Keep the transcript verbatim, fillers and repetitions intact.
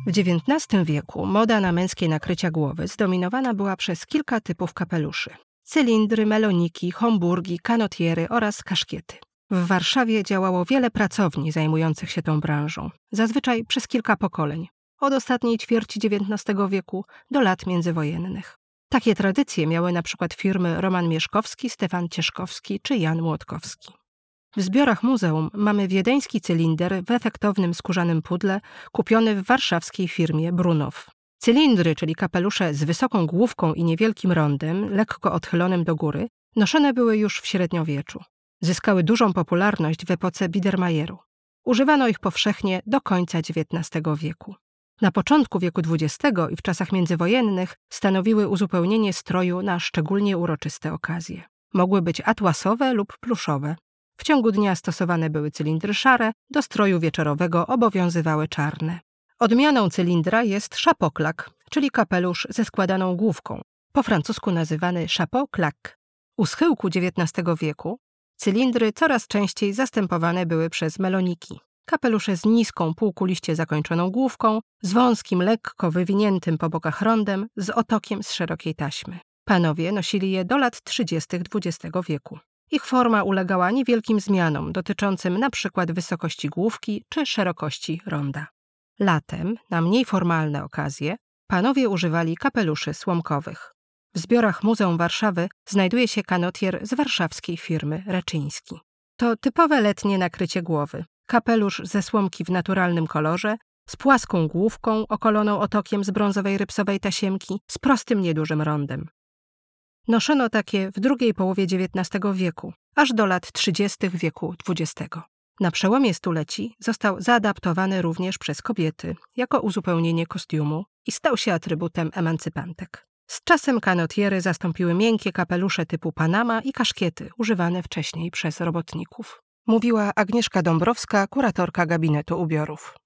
W dziewiętnastym wieku moda na męskie nakrycia głowy zdominowana była przez kilka typów kapeluszy. Cylindry, meloniki, homburgi, kanotiery oraz kaszkiety. W Warszawie działało wiele pracowni zajmujących się tą branżą, zazwyczaj przez kilka pokoleń, od ostatniej ćwierci dziewiętnastego wieku do lat międzywojennych. Takie tradycje miały na przykład firmy Roman Mieszkowski, Stefan Cieszkowski czy Jan Młotkowski. W zbiorach muzeum mamy wiedeński cylinder w efektownym skórzanym pudle, kupiony w warszawskiej firmie Brunow. Cylindry, czyli kapelusze z wysoką główką i niewielkim rondem, lekko odchylonym do góry, noszone były już w średniowieczu. Zyskały dużą popularność w epoce Biedermajeru. Używano ich powszechnie do końca dziewiętnastego wieku. Na początku wieku dwudziestego i w czasach międzywojennych stanowiły uzupełnienie stroju na szczególnie uroczyste okazje. Mogły być atłasowe lub pluszowe. W ciągu dnia stosowane były cylindry szare, do stroju wieczorowego obowiązywały czarne. Odmianą cylindra jest chapeau-claque, czyli kapelusz ze składaną główką, po francusku nazywany chapeau-claque. U schyłku dziewiętnastego wieku cylindry coraz częściej zastępowane były przez meloniki. Kapelusze z niską, półkuliście zakończoną główką, z wąskim, lekko wywiniętym po bokach rondem, z otokiem z szerokiej taśmy. Panowie nosili je do lat trzydziestych dwudziestego wieku. Ich forma ulegała niewielkim zmianom dotyczącym na przykład wysokości główki czy szerokości ronda. Latem, na mniej formalne okazje, panowie używali kapeluszy słomkowych. W zbiorach Muzeum Warszawy znajduje się kanotier z warszawskiej firmy Reczyński. To typowe letnie nakrycie głowy. Kapelusz ze słomki w naturalnym kolorze, z płaską główką okoloną otokiem z brązowej rypsowej tasiemki, z prostym, niedużym rondem. Noszono takie w drugiej połowie dziewiętnastego wieku, aż do lat trzydziestych wieku dwudziestego. Na przełomie stuleci został zaadaptowany również przez kobiety jako uzupełnienie kostiumu i stał się atrybutem emancypantek. Z czasem kanotiery zastąpiły miękkie kapelusze typu panama i kaszkiety używane wcześniej przez robotników. Mówiła Agnieszka Dąbrowska, kuratorka gabinetu ubiorów.